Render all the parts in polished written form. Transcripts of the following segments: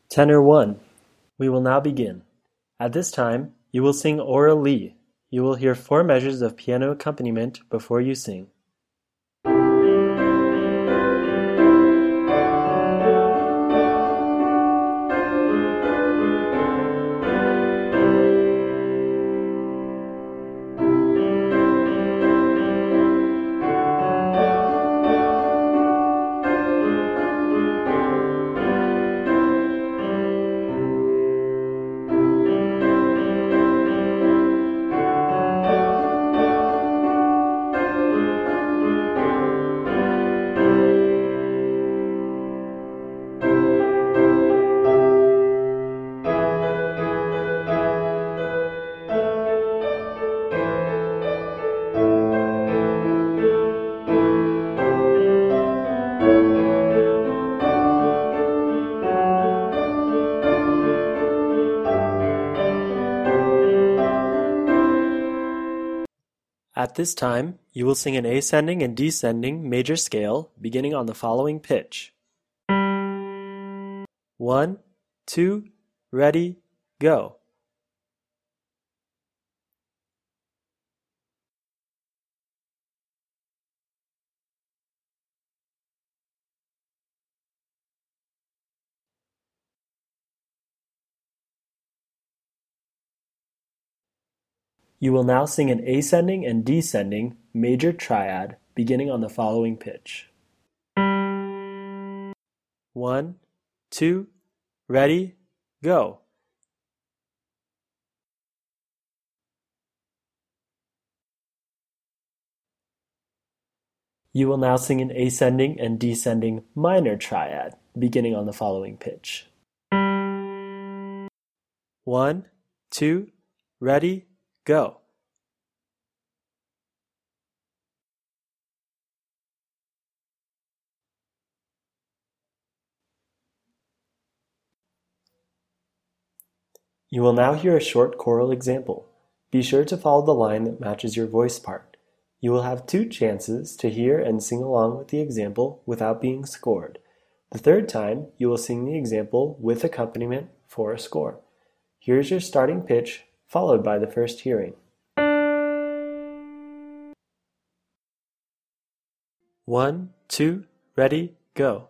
Tenor 1. We will now begin. At this time, you will sing orally. You will hear 4 measures of piano accompaniment before you sing. At this time, you will sing an ascending and descending major scale beginning on the following pitch. 1, 2, ready, go. You will now sing an ascending and descending major triad beginning on the following pitch. 1, 2, ready, go. You will now sing an ascending and descending minor triad beginning on the following pitch. 1, 2, ready, go. You will now hear a short choral example. Be sure to follow the line that matches your voice part. You will have 2 chances to hear and sing along with the example without being scored. The third time, you will sing the example with accompaniment for a score. Here's your starting pitch, followed by the first hearing. 1, 2, ready, go.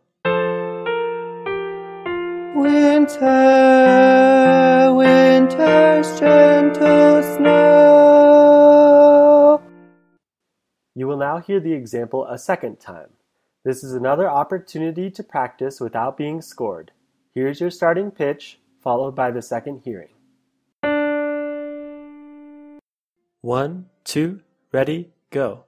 Winter, winter's gentle snow. You will now hear the example a second time. This is another opportunity to practice without being scored. Here's your starting pitch, followed by the second hearing. 1, 2, ready, go.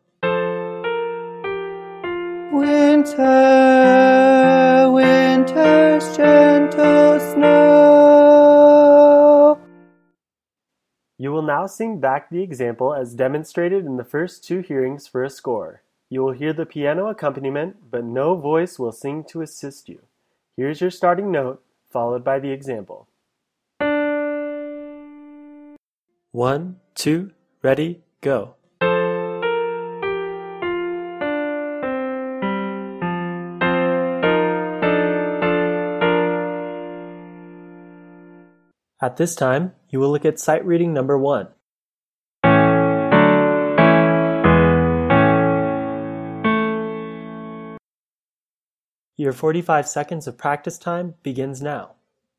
Winter, winter's gentle snow. You will now sing back the example as demonstrated in the first 2 hearings for a score. You will hear the piano accompaniment, but no voice will sing to assist you. Here's your starting note, followed by the example. 1, 2, ready, go. At this time, you will look at sight reading number 1. Your 45 seconds of practice time begins now.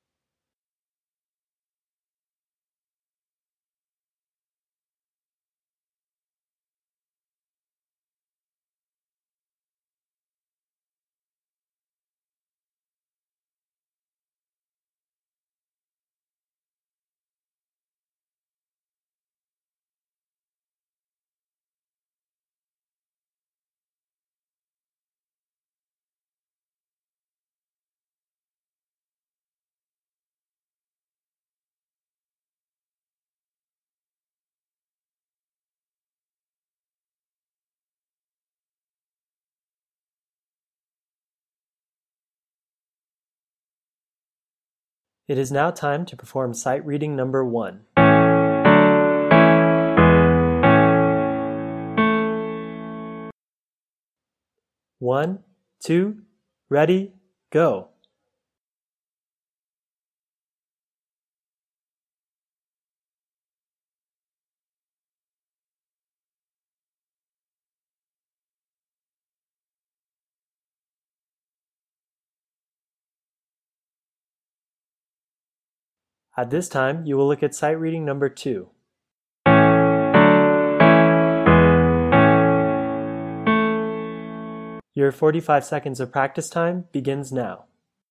It is now time to perform sight reading number 1. 1, 2, ready, go. At this time, you will look at sight reading number 2. Your 45 seconds of practice time begins now.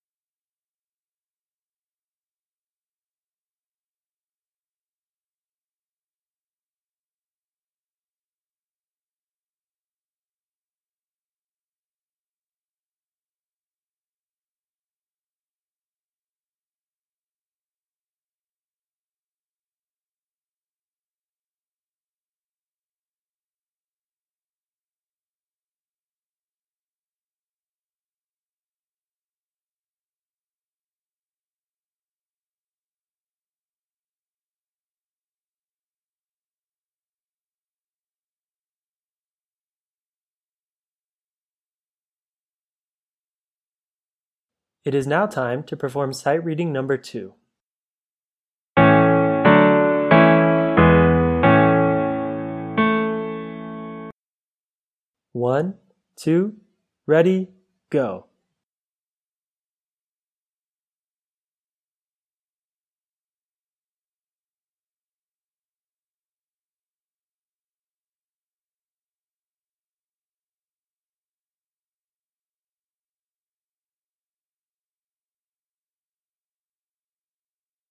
It is now time to perform sight reading number 2. 1, 2, ready, go.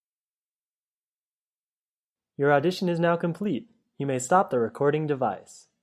Your audition is now complete. You may stop the recording device.